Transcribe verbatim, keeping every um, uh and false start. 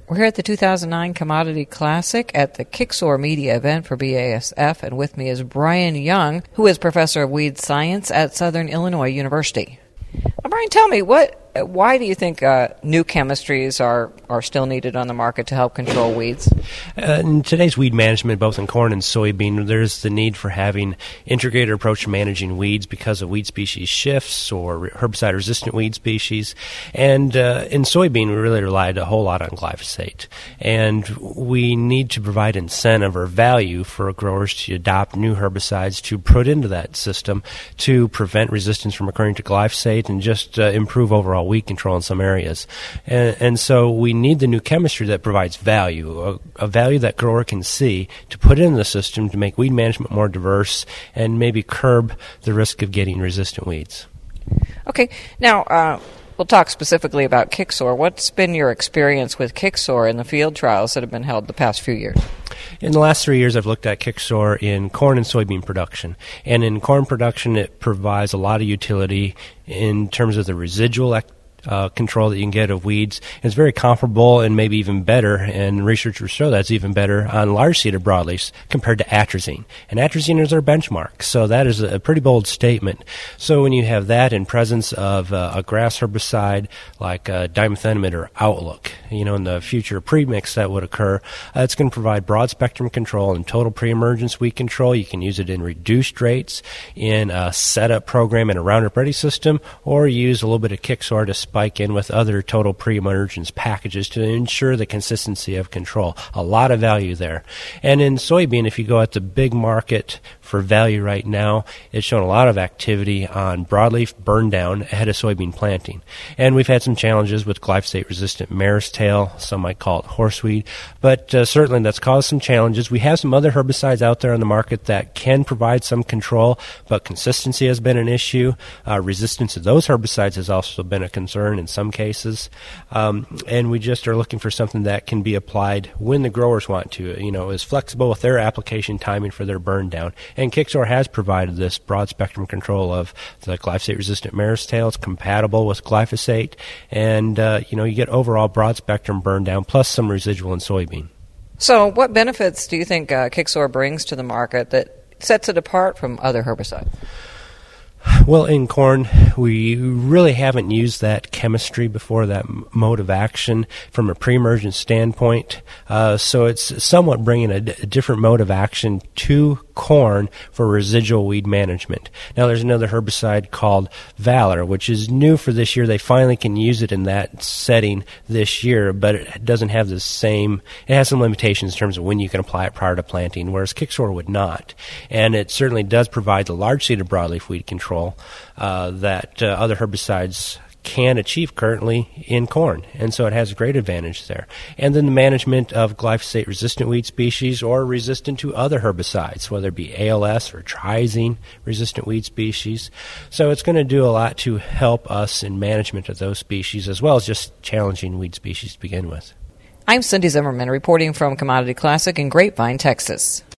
We're here at the two thousand nine Commodity Classic at the Kixor Media event for B A S F, and with me is Brian Young, who is Professor of Weed Science at Southern Illinois University. Now, Brian, tell me, what, why do you think uh, new chemistries are, are still needed on the market to help control weeds? Uh, in today's weed management, both in corn and soybean, there's the need for having integrated approach to managing weeds because of weed species shifts or herbicide-resistant weed species. And uh, in soybean, we really relied a whole lot on glyphosate. And we need to provide incentive or value for growers to adopt new herbicides to put into that system to prevent resistance from occurring to glyphosate and just uh, improve overall weed control in some areas. And, and so we need the new chemistry that provides value, a, a value that grower can see to put in the system to make weed management more diverse and maybe curb the risk of getting resistant weeds. Okay. Now, uh, we'll talk specifically about Kixor. What's been your experience with Kixor in the field trials that have been held the past few years? In the last three years, I've looked at Kixor in corn and soybean production. And in corn production, it provides a lot of utility in terms of the residual activity. Uh, control that you can get of weeds. It's very comparable and maybe even better, and researchers show that's even better on large-seeded broadleafs compared to atrazine. And atrazine is our benchmark, so that is a pretty bold statement. So when you have that in presence of uh, a grass herbicide like uh, dimethenamide or Outlook, you know, in the future premix that would occur, uh, it's going to provide broad-spectrum control and total pre-emergence weed control. You can use it in reduced rates in a setup program in a Roundup Ready system, or use a little bit of Kixor to spike in with other total pre-emergence packages to ensure the consistency of control. A lot of value there. And in soybean, if you go at the big market for value right now, it's shown a lot of activity on broadleaf burn down ahead of soybean planting. And we've had some challenges with glyphosate-resistant mare's tail, some might call it horseweed, but uh, certainly that's caused some challenges. We have some other herbicides out there on the market that can provide some control, but consistency has been an issue. Uh, resistance to those herbicides has also been a concern in some cases, um, and we just are looking for something that can be applied when the growers want to, you know, is flexible with their application timing for their burn down. And Kixor has provided this broad spectrum control of the glyphosate-resistant mare's tail. It's compatible with glyphosate, and uh, you know, you get overall broad spectrum burn down plus some residual in soybean. So, what benefits do you think uh, Kixor brings to the market that sets it apart from other herbicides? Well, in corn, we really haven't used that chemistry before, that mode of action from a pre-emergence standpoint. Uh, so it's somewhat bringing a, d- a different mode of action to corn for residual weed management. Now, there's another herbicide called Valor, which is new for this year. They finally can use it in that setting this year, but it doesn't have the same, it has some limitations in terms of when you can apply it prior to planting, whereas Kixor would not. And it certainly does provide the large-seeded broadleaf weed control Uh, that uh, other herbicides can achieve currently in corn, and so it has a great advantage there. And then the management of glyphosate-resistant weed species or resistant to other herbicides, whether it be A L S or triazine-resistant weed species. So it's going to do a lot to help us in management of those species, as well as just challenging weed species to begin with. I'm Cindy Zimmerman, reporting from Commodity Classic in Grapevine, Texas.